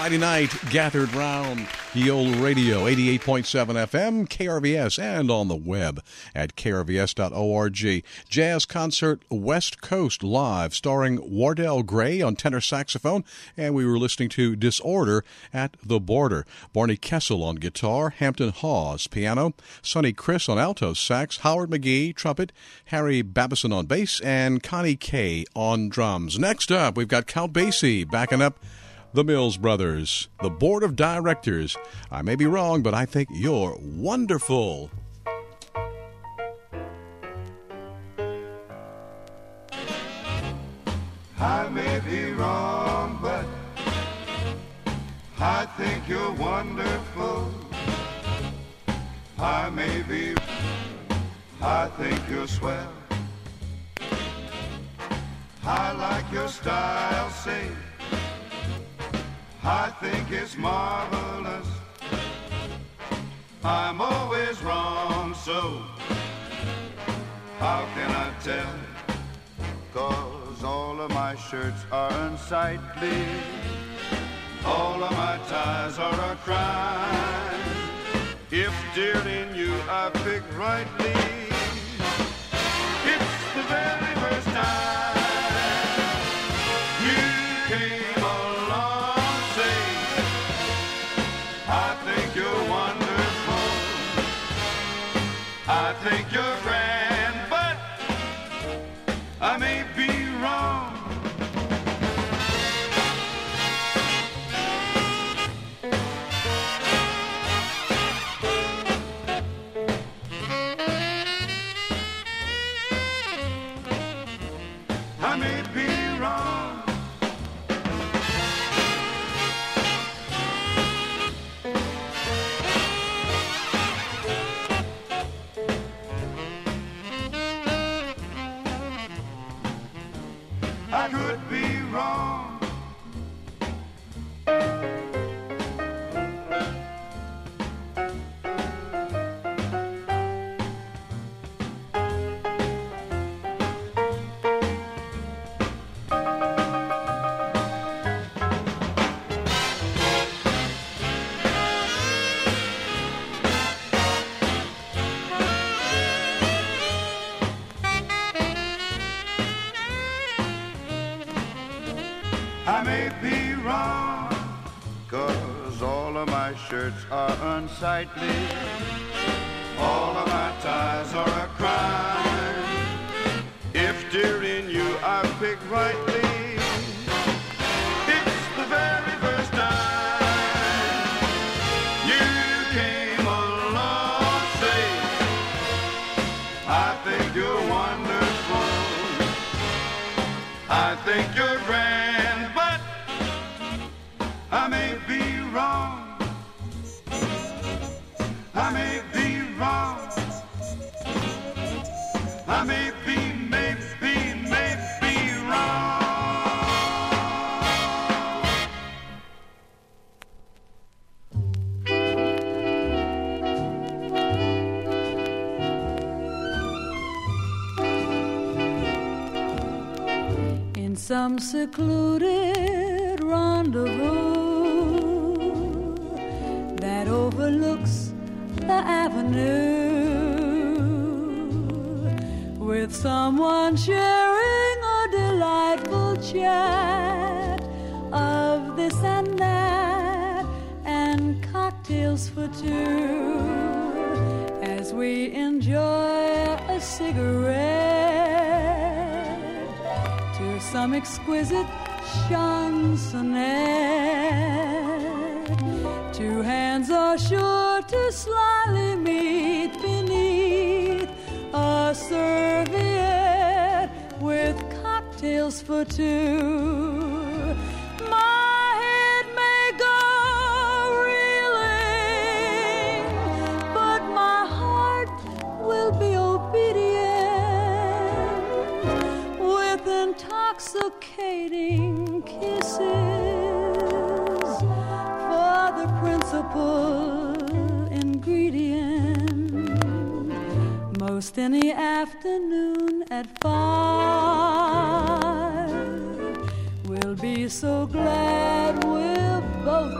Friday night gathered round the old radio, 88.7 FM, KRVS, and on the web at krvs.org. Jazz Concert West Coast live, starring Wardell Gray on tenor saxophone, and we were listening to Disorder at the Border. Barney Kessel on guitar, Hampton Hawes piano, Sonny Chris on alto sax, Howard McGee trumpet, Harry Babison on bass, and Connie Kay on drums. Next up, we've got Count Basie backing up the Mills Brothers, the Board of Directors. I may be wrong, but I think you're wonderful. I may be wrong, but I think you're wonderful. I may be, I think you're swell. I like your style, say, I think it's marvelous. I'm always wrong, so how can I tell? 'Cause all of my shirts are unsightly, all of my ties are a crime. If dealing you I pick rightly, it's the very first time you came along, say, I think you're wonderful, I think you're grand, but I may be wrong. I may be wrong. I could be wrong. I may be wrong, 'cause all of my shirts are unsightly, all of my ties are a crime. If dearing you I pick rightly, it's the very first time you came along, say, I think you're wonderful, I think you're grand, but I may be wrong. I may be wrong. I may be wrong. In some secluded rendezvous that overlooks the avenue, with someone sharing a delightful chat of this and that, and cocktails for two, as we enjoy a cigarette to some exquisite chansonette. Two hands are sure to slyly meet beneath a serviette with cocktails for two. My head may go reeling, but my heart will be obedient with intoxicating kisses for the principal ingredient. Most any afternoon at 5, we'll be so glad we've both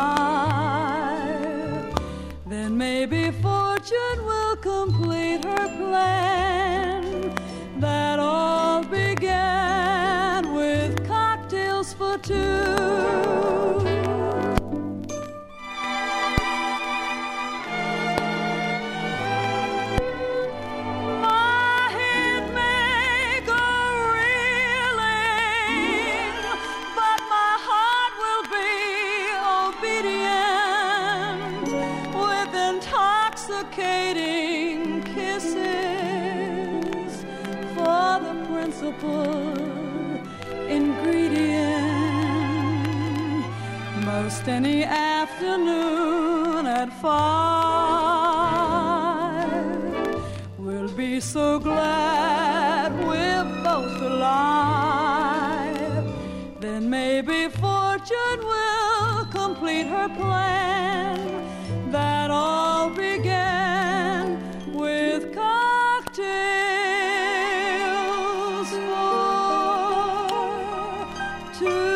alive, then maybe fortune will complete her plan that all began with cocktails for two. Intoxicating kisses for the principal ingredient. Most any afternoon at 5, we'll be so glad we're both alive. Then maybe fortune will complete her plan that all began with cocktails for two.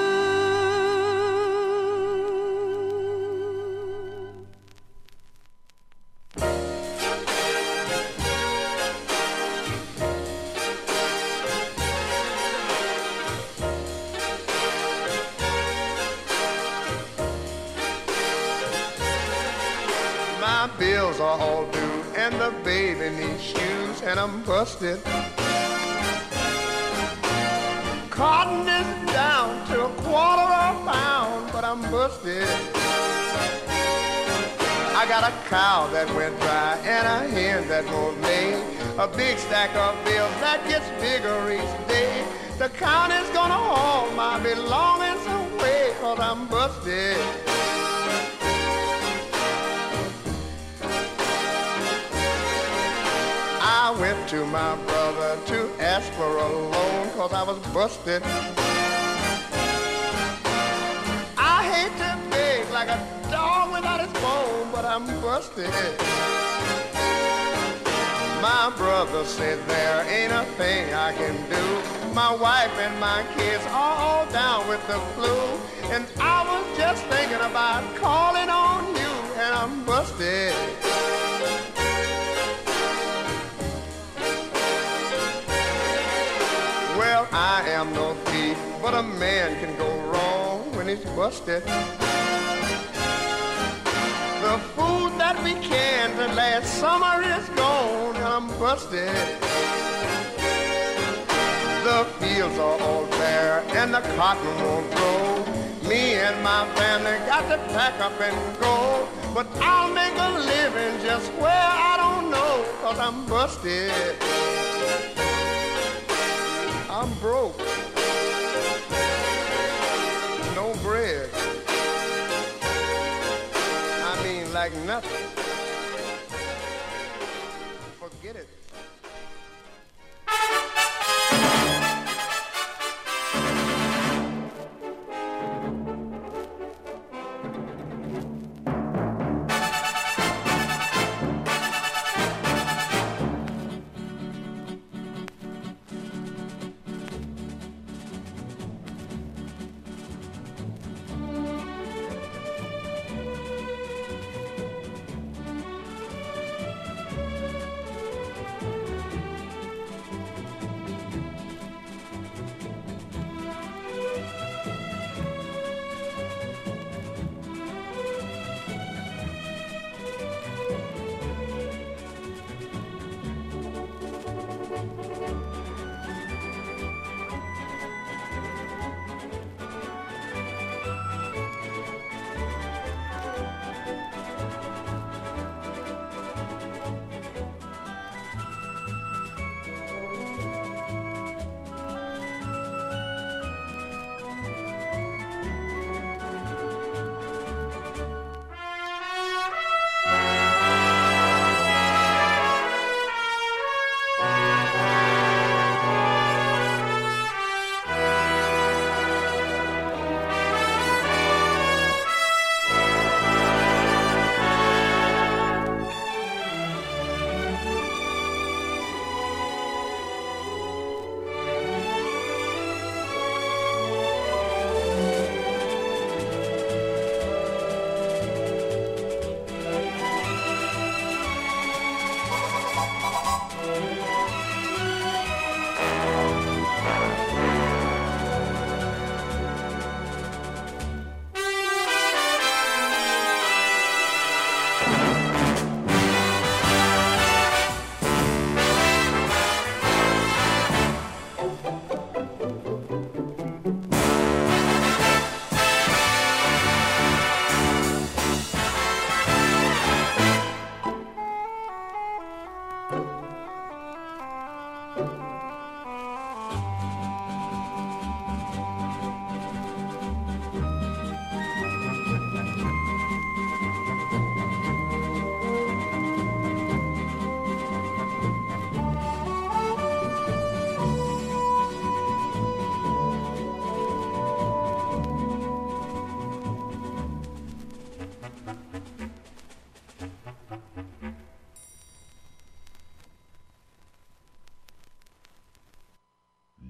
My bills are all due, and the baby needs shoes, and I'm busted. Cotton is down to $1/4 a pound, but I'm busted. I got a cow that went dry, and a hen that won't lay. A big stack of bills that gets bigger each day. The county's gonna haul my belongings away, 'cause I'm busted. I went to my brother to ask for a loan, 'cause I was busted. I hate to beg like a dog without his bone, but I'm busted. My brother said there ain't a thing I can do. My wife and my kids are all down with the flu, and I was just thinking about calling on you, and I'm busted. Well, I am no thief, but a man can go wrong when he's busted. The food that we canned last summer is gone, and I'm busted. The fields are all bare, and the cotton won't grow. Me and my family got to pack up and go. But I'll make a living just where I don't know, 'cause I'm busted. I'm broke. No bread. I mean, like nothing. Forget it.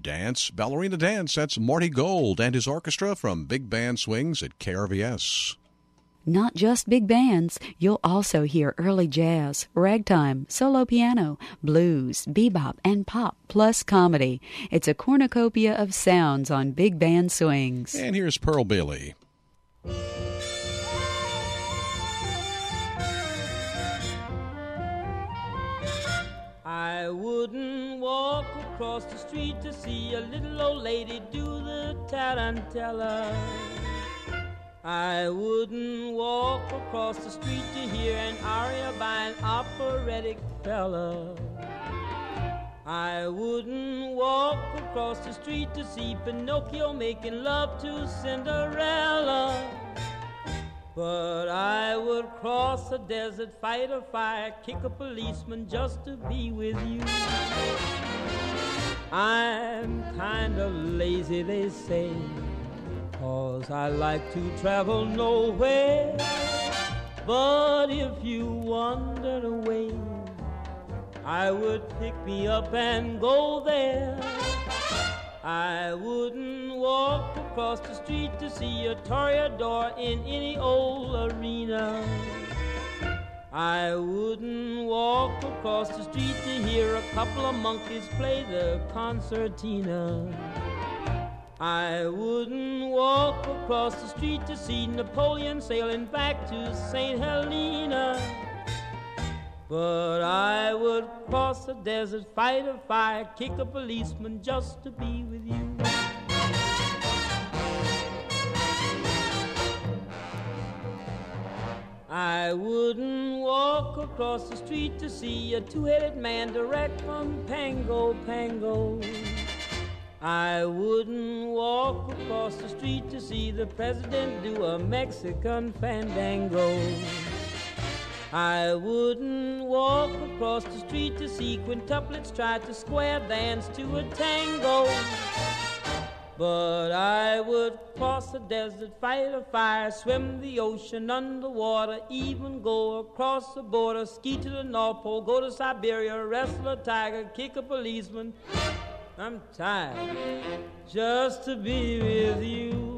Dance, Ballerina Dance. That's Marty Gold and his orchestra from Big Band Swings at KRVS. Not just big bands, you'll also hear early jazz, ragtime, solo piano, blues, bebop, and pop, plus comedy. It's a cornucopia of sounds on Big Band Swings. And here's Pearl Bailey. I wouldn't walk across the street to see a little old lady do the tarantella. I wouldn't walk across the street to hear an aria by an operatic fella. I wouldn't walk across the street to see Pinocchio making love to Cinderella. But I would cross a desert, fight a fire, kick a policeman just to be with you. I'm kind of lazy, they say, 'cause I like to travel nowhere. But if you wandered away, I would pick me up and go there. I wouldn't walk across the street to see a toreador in any old arena. I wouldn't walk across the street to hear a couple of monkeys play the concertina. I wouldn't walk across the street to see Napoleon sailing back to St. Helena. But I would cross the desert, fight a fire, kick a policeman just to be with you. I wouldn't walk across the street to see a two-headed man direct from Pango, Pango. I wouldn't walk across the street to see the president do a Mexican fandango. I wouldn't walk across the street to see quintuplets try to square dance to a tango. But I would cross the desert, fight a fire, swim the ocean underwater, even go across the border, ski to the North Pole, go to Siberia, wrestle a tiger, kick a policeman. I'm tired just to be with you.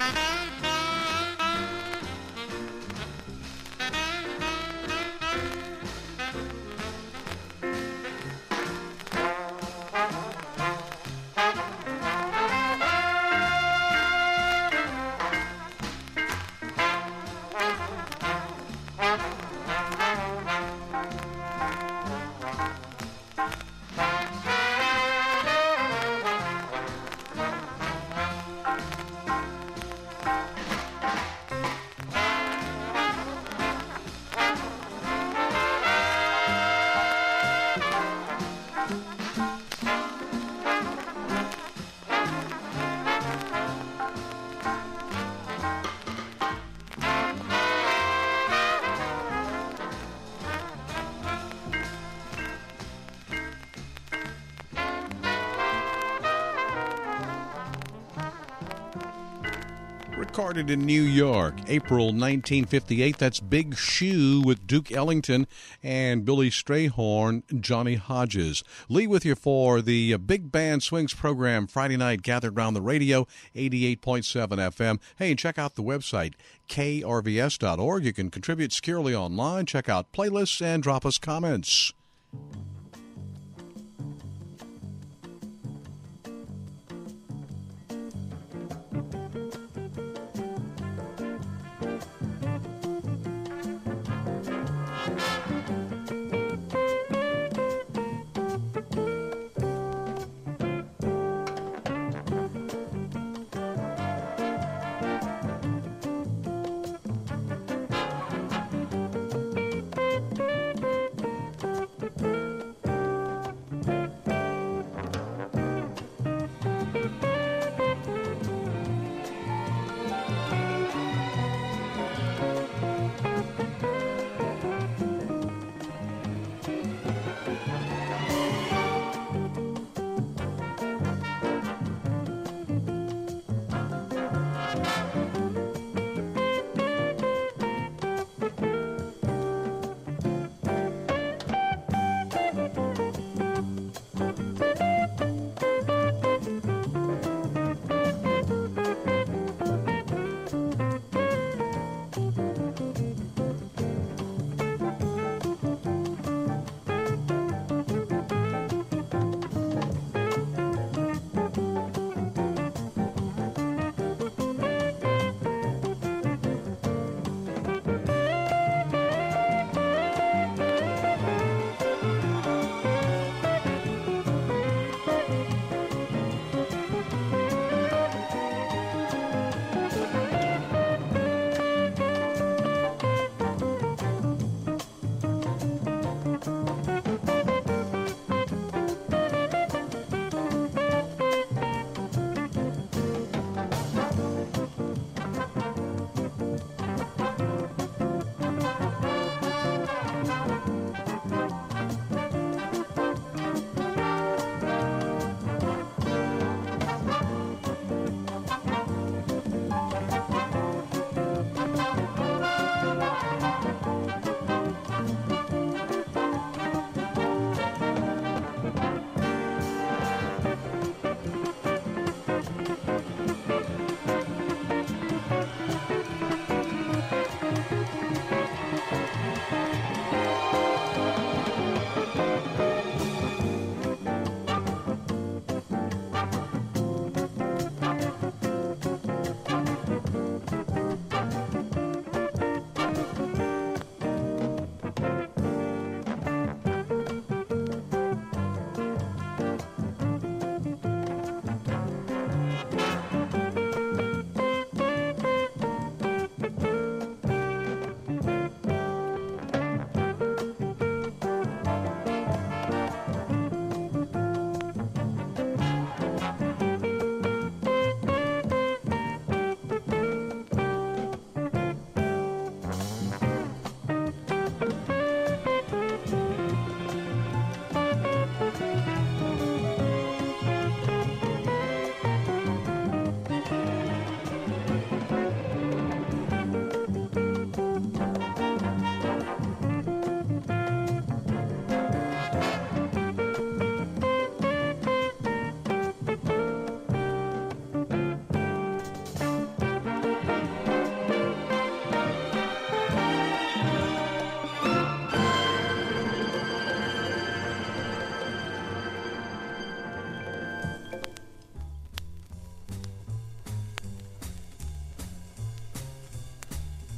Recorded in New York, April 1958. That's Big Shoe with Duke Ellington and Billy Strayhorn, Johnny Hodges. Lee with you for the Big Band Swings program, Friday night, gathered around the radio, 88.7 FM. Hey, and check out the website, krvs.org. You can contribute securely online, check out playlists, and drop us comments.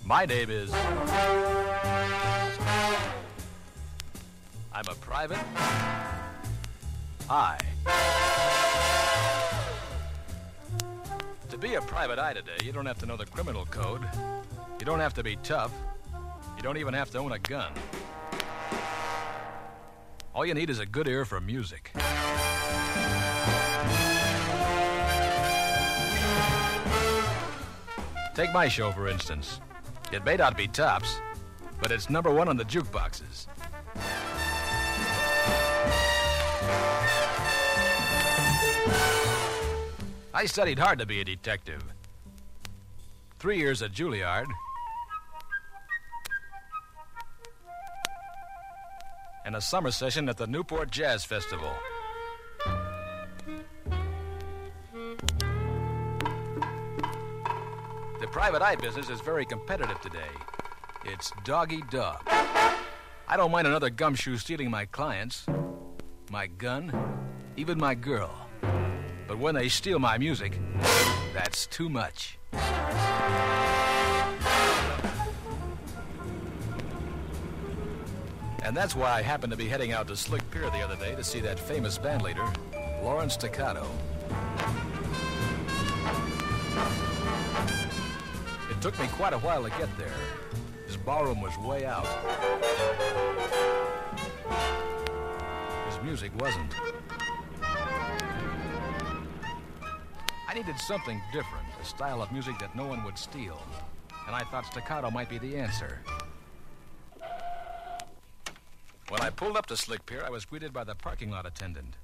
My name is... I'm a private eye. To be a private eye today, you don't have to know the criminal code. You don't have to be tough. You don't even have to own a gun. All you need is a good ear for music. Take my show, for instance. It may not be tops, but it's number one on the jukeboxes. I studied hard to be a detective. 3 years at Juilliard. And a summer session at the Newport Jazz Festival. The private eye business is very competitive today. It's dog-eat-dog. I don't mind another gumshoe stealing my clients, my gun, even my girl. But when they steal my music, that's too much. And that's why I happened to be heading out to Slick Pier the other day to see that famous bandleader, Lawrence Staccato. It took me quite a while to get there. His ballroom was way out. His music wasn't. I needed something different, a style of music that no one would steal. And I thought Staccato might be the answer. When I pulled up to Slick Pier, I was greeted by the parking lot attendant.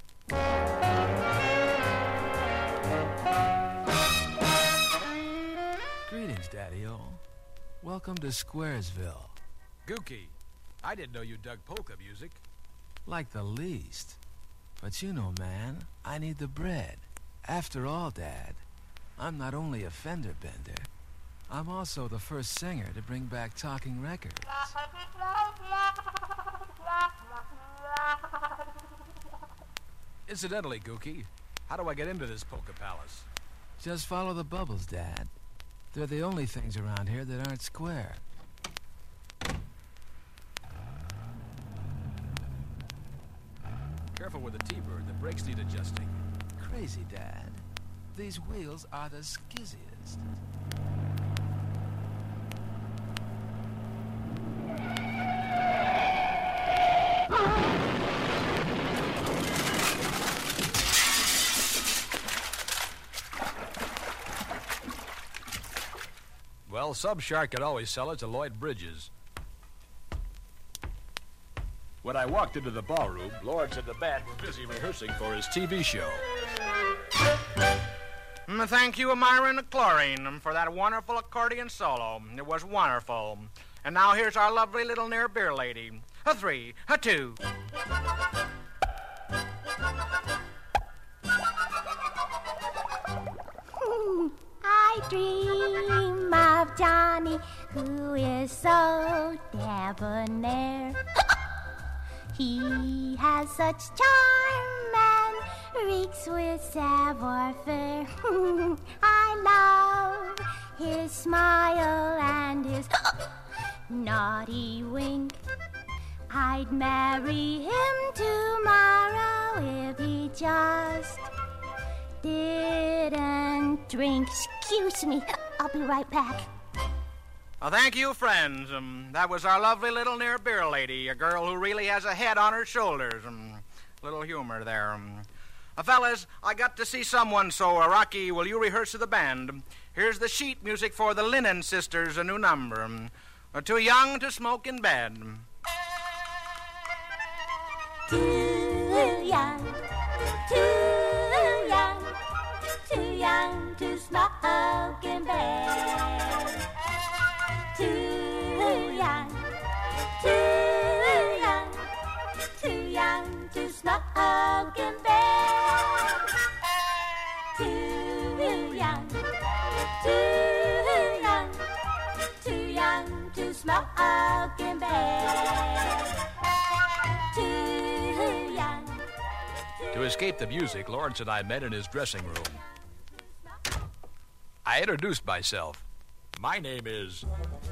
Greetings, Daddy-O. Welcome to Squaresville. Gookie, I didn't know you dug polka music. Like the least. But you know, man, I need the bread. After all, Dad, I'm not only a fender bender, I'm also the first singer to bring back talking records. Incidentally, Gookie, how do I get into this polka palace? Just follow the bubbles, Dad. They're the only things around here that aren't square. Careful with the T-bird, the brakes need adjusting. Crazy, Dad. These wheels are the skizziest. Well, Subshark could always sell it to Lloyd Bridges. When I walked into the ballroom, Lawrence and the band were busy rehearsing for his TV show. Thank you, Myron Chlorine, for that wonderful accordion solo. It was wonderful. And now here's our lovely little near beer lady. A 3, a 2. I dream of Johnny, who is so debonair. He has such charm and reeks with savoir-faire. I love his smile and his naughty wink. I'd marry him tomorrow if he just didn't drink. Excuse me, I'll be right back. Well, thank you, friends. That was our lovely little near beer lady, a girl who really has a head on her shoulders. Little humor there. Fellas, I got to see someone, so Rocky, will you rehearse with the band? Here's the sheet music for the Linen Sisters, a new number. Too young to smoke in bed. Too young, too young, too young to smoke in bed. Too young, too young, too young to smoke in bed. Too young, too young, too young to smoke in bed. Too young. To escape the music, Lawrence and I met in his dressing room. I introduced myself. My name is...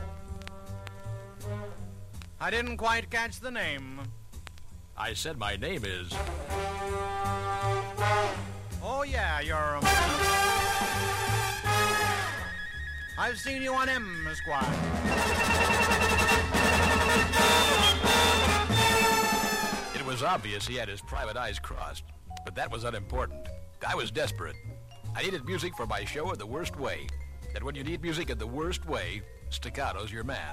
I didn't quite catch the name. I said my name is... Oh, yeah, you're... I've seen you on M, Esquire. It was obvious he had his private eyes crossed, but that was unimportant. I was desperate. I needed music for my show in the worst way. And when you need music in the worst way, Staccato's your man.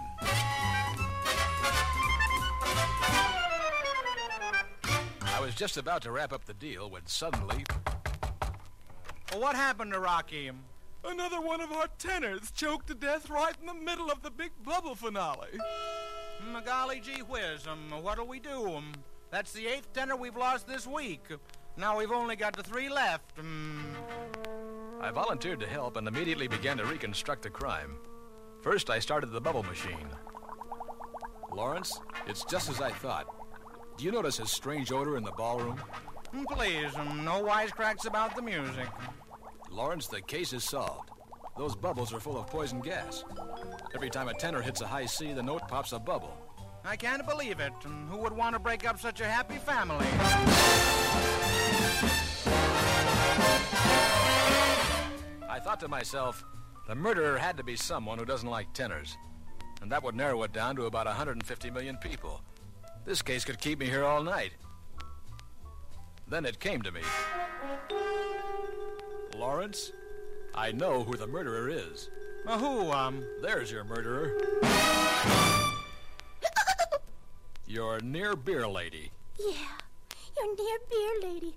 I was just about to wrap up the deal when suddenly... Well, what happened to Rocky? Another one of our tenors choked to death right in the middle of the Big Bubble finale. Golly gee whiz, what'll we do? That's the 8th tenor we've lost this week. Now we've only got the 3 left. I volunteered to help and immediately began to reconstruct the crime. First, I started the bubble machine. Lawrence, it's just as I thought. Do you notice his strange odor in the ballroom? Please, no wisecracks about the music. Lawrence, the case is solved. Those bubbles are full of poison gas. Every time a tenor hits a high C, the note pops a bubble. I can't believe it. Who would want to break up such a happy family? I thought to myself, the murderer had to be someone who doesn't like tenors. And that would narrow it down to about 150 million people. This case could keep me here all night. Then it came to me. Lawrence, I know who the murderer is. Who, There's your murderer. Your near beer lady. Yeah, your near beer lady.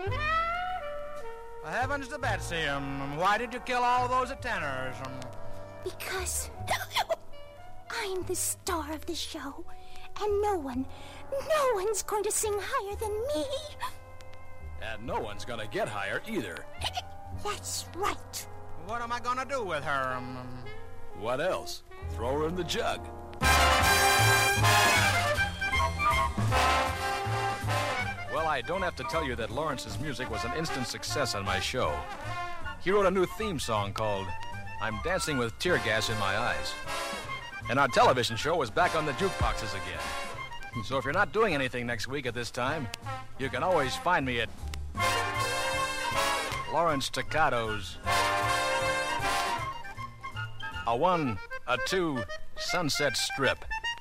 Heavens to Betsy, why did you kill all those tenors? Because I'm the star of the show, and no one's going to sing higher than me. And no one's gonna get higher either. That's right. What am I gonna do with her? What else? Throw her in the jug. Well, I don't have to tell you that Lawrence's music was an instant success on my show. He wrote a new theme song called I'm Dancing with Tear Gas in My Eyes. And our television show was back on the jukeboxes again. So if you're not doing anything next week at this time, you can always find me at Lawrence Staccato's a 1, a 2, Sunset Strip.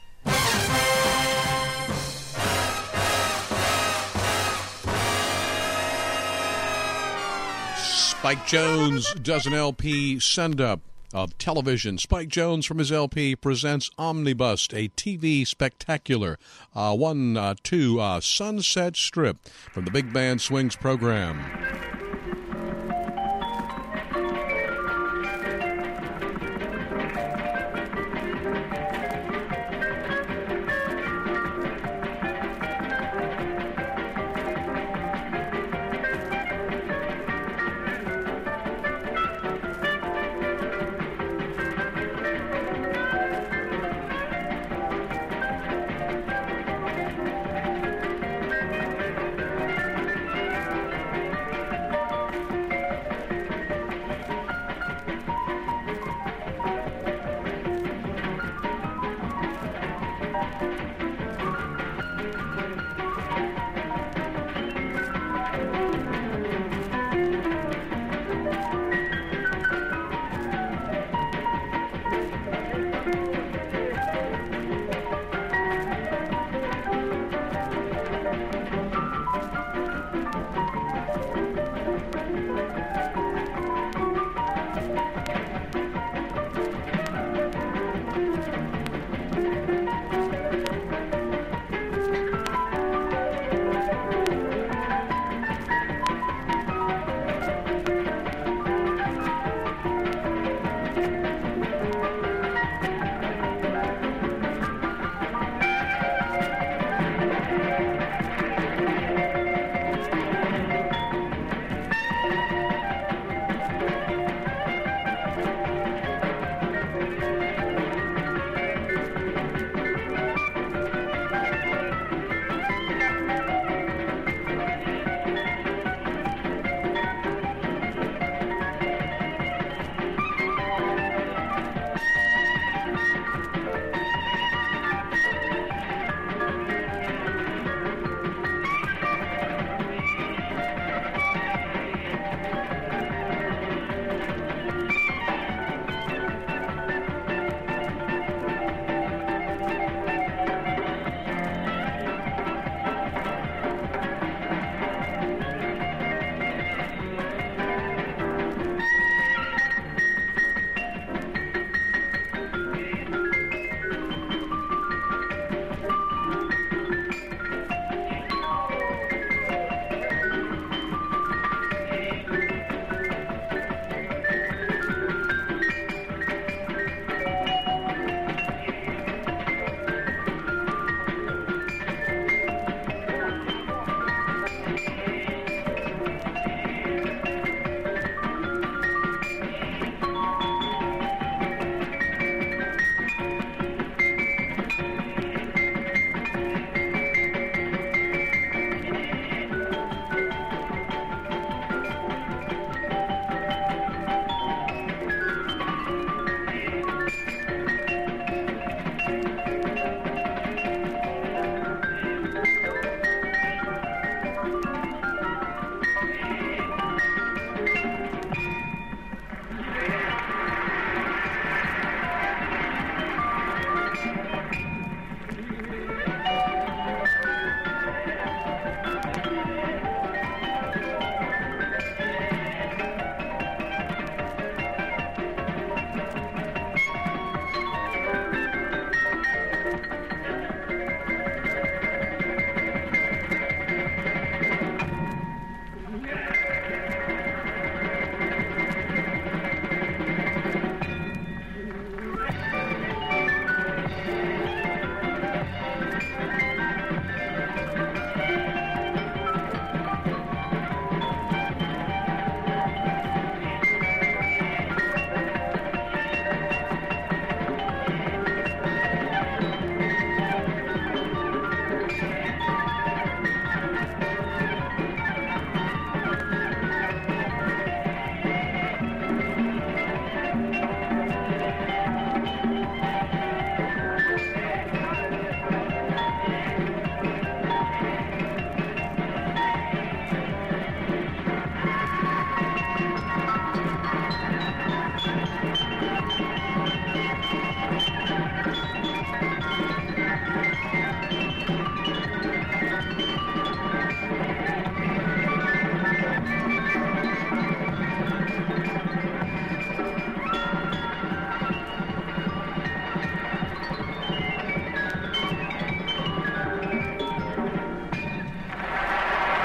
Spike Jones does an LP send-up of television. Spike Jones from his LP presents Omnibus, a TV spectacular. 1, 2, Sunset Strip from the Big Band Swings program.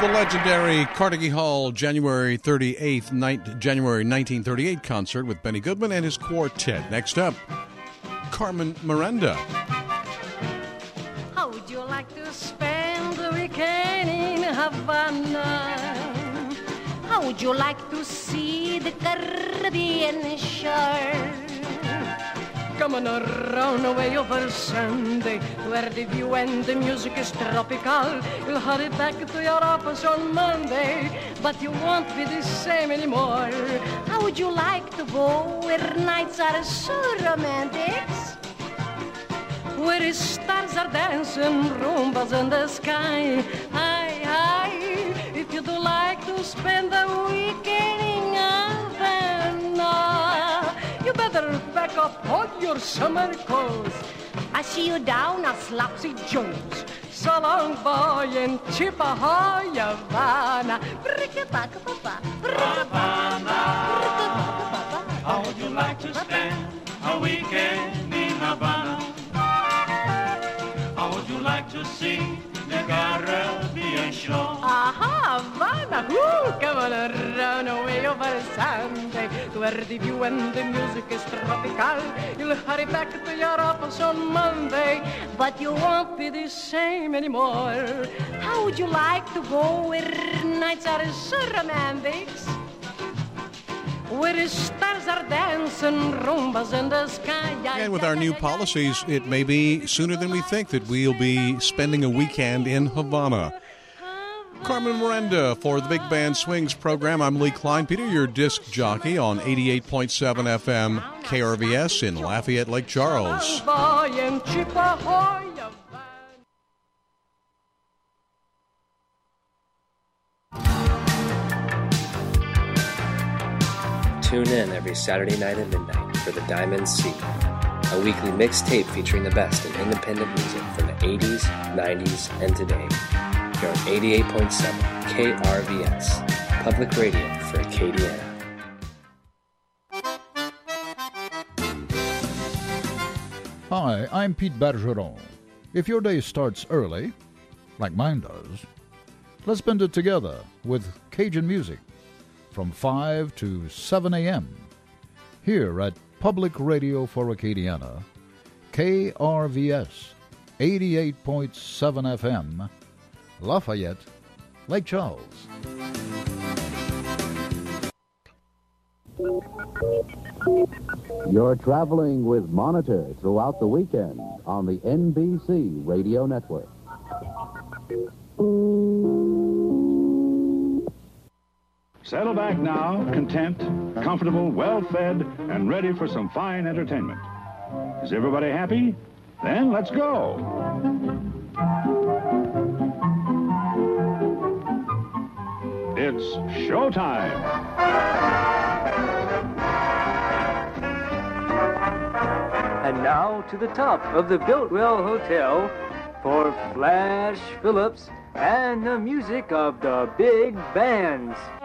The legendary Carnegie Hall January 1938 concert with Benny Goodman and his quartet. Next up, Carmen Miranda. How would you like to spend the weekend in Havana? How would you like to see the Caribbean shore? Come on around away over Sunday, where the view and the music is tropical. You'll hurry back to your office on Monday, but you won't be the same anymore. How would you like to go where nights are so romantic? Where the stars are dancing rumbas in the sky. Aye, aye, if you do like to spend the weekend in Havana, you better pack up all your summer clothes. I see you down at Slopsy Joe's. So long, boy, in Chippewa, Havana. How would you like to spend a weekend in Havana? How would you like to see the Caribbean shore? Aha, Havana, whoo, come on around away over Sunday, where the view and the music is tropical. You'll hurry back to your office on Monday, but you won't be the same anymore. How would you like to go where nights are so romantic? Where the stars are dancing rumbas in the sky. And with our new policies, it may be sooner than we think that we'll be spending a weekend in Havana. Carmen Miranda for the Big Band Swings program. I'm Lee Klein. Peter, your disc jockey on 88.7 FM KRVS in Lafayette, Lake Charles. Tune in every Saturday night at midnight for the Diamond C, a weekly mixtape featuring the best in independent music from the 80s, 90s, and today. Here on 88.7 KRVS, public radio for Acadiana. Hi, I'm Pete Bergeron. If your day starts early, like mine does, let's spend it together with Cajun music from 5 to 7 a.m. here at Public Radio for Acadiana, KRVS 88.7 FM, Lafayette, Lake Charles. You're traveling with Monitor throughout the weekend on the NBC Radio Network. Settle back now, content, comfortable, well-fed, and ready for some fine entertainment. Is everybody happy? Then let's go. It's showtime. And now to the top of the Biltwell Hotel for Flash Phillips and the music of the big bands.